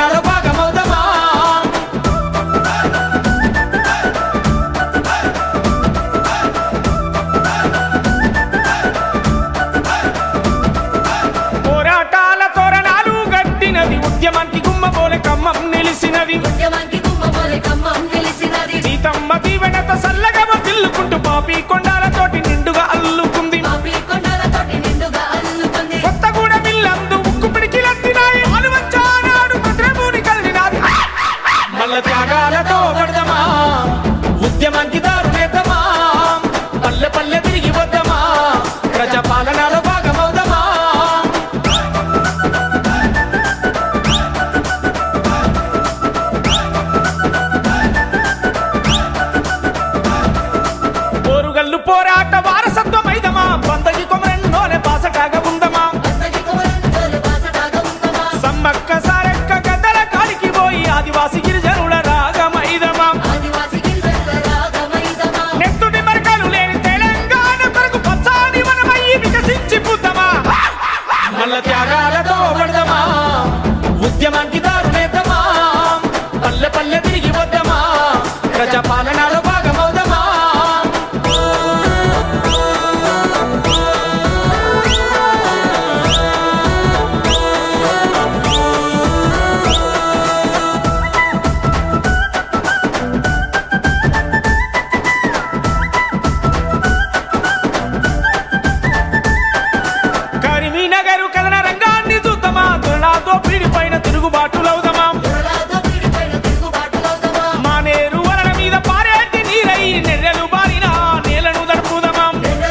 పాలనలో భాగమవుదామా పోరాటాల తోరణాలు గట్టినది ఉద్యమానికి గుమ్మబోలే కమ్మం నిలిసినది సీతమ్మ దీవెనతో సల్లగా వర్ధిల్లుకుంటూ పాపి కొండాలతోటి నిండుగా అల్లుకుంది కొత్తగూడెం ఇల్లందు ఉక్కు పిడికిలెత్తినాయి ఆలువంచానాడు భద్రమూని కలిగినాది మల్ల త్యాగాలతో పడదమా ఉద్యమానికి దారునేద్దామా పల్లె పల్లె తిరిగి వద్దామా ప్రజాపాలనలో భాగమవుదామా పోరుగల్లు పోరాట వారసత్వమైదమా బందకి కొమరెన్నోలే బాసటాగా ఉందమా సమ్మక్క సారక్క గద్దల కాలికి పోయి ఆదివాసి గిరిజనుల రాగమైదమా నెత్తుడి మరకలు లేని తెలంగాణ కొరకు పచ్చాని వనమయ్యి వికసించి పుద్దమా మల్ల త్యాగాలతో పడదమా ఉద్యమానికి దారునేద్దామా పల్లె పల్లె తిరిగి వద్దామా ప్రజాపాలనలో భాగమవుదామా కరీంనగర్ కథన రంగాన్ని చూద్దామా దుర్నాతో పీడిపైన తిరుగుబాటులవుదామా మానేరు వరణ మీద పారేటి నీరై నెర్రెలు బారిన నేలను దడుపుదామా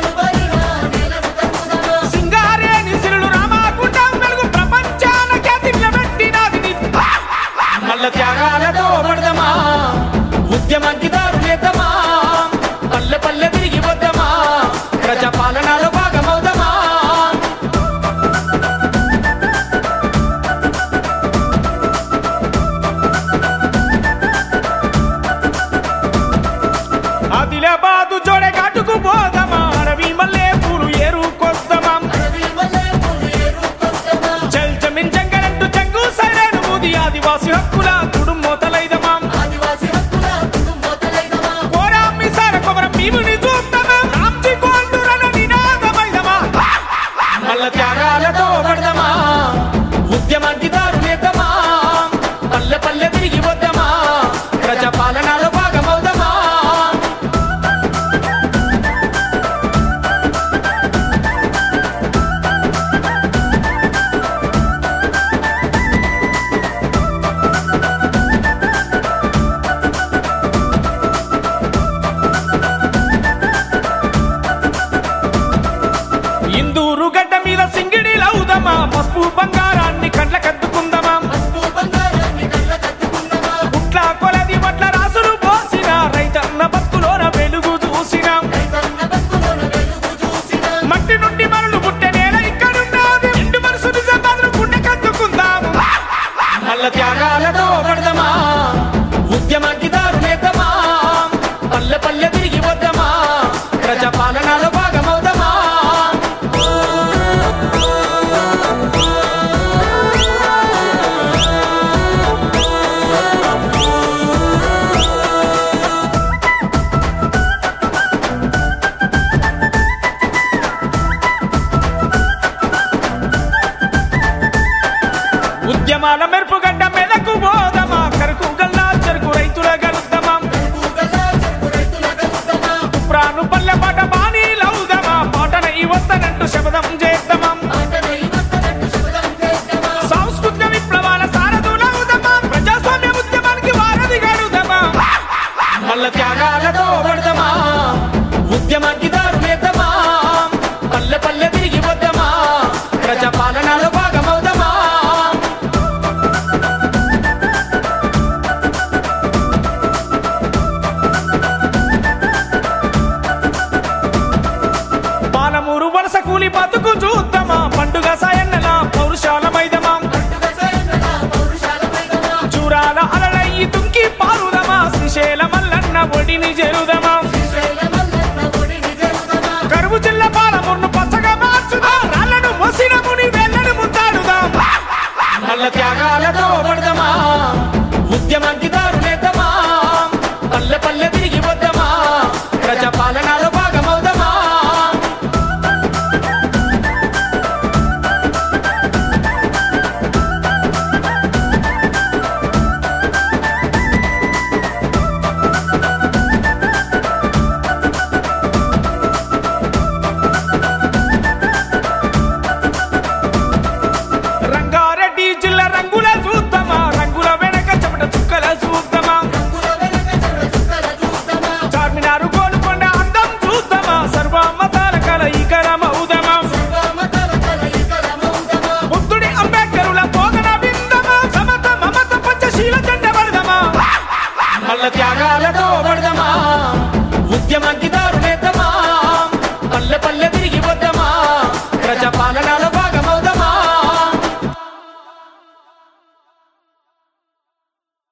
సింగారేని సిరులు రామాకుండం వెలుగు ప్రపంచాన ఖ్యాతి నిలబెట్టినది మల్ల త్యాగాలతో పడదమా ఉద్యమానికి దారునేద్దామా పల్లె పల్లె తిరిగి వద్దామా ప్రజాపాలనలో భాగమవుదామా ఆదిలాబాదు జోడే ఘాటుకు పోదామా అడవి మల్లె పూలు ఏరుకొద్దామా చల్ జమీన్ జంగలంటూ జంగు సైరను ఊది ఆదివాసి హక్కుల తుడుమోత ఉద్యమానికి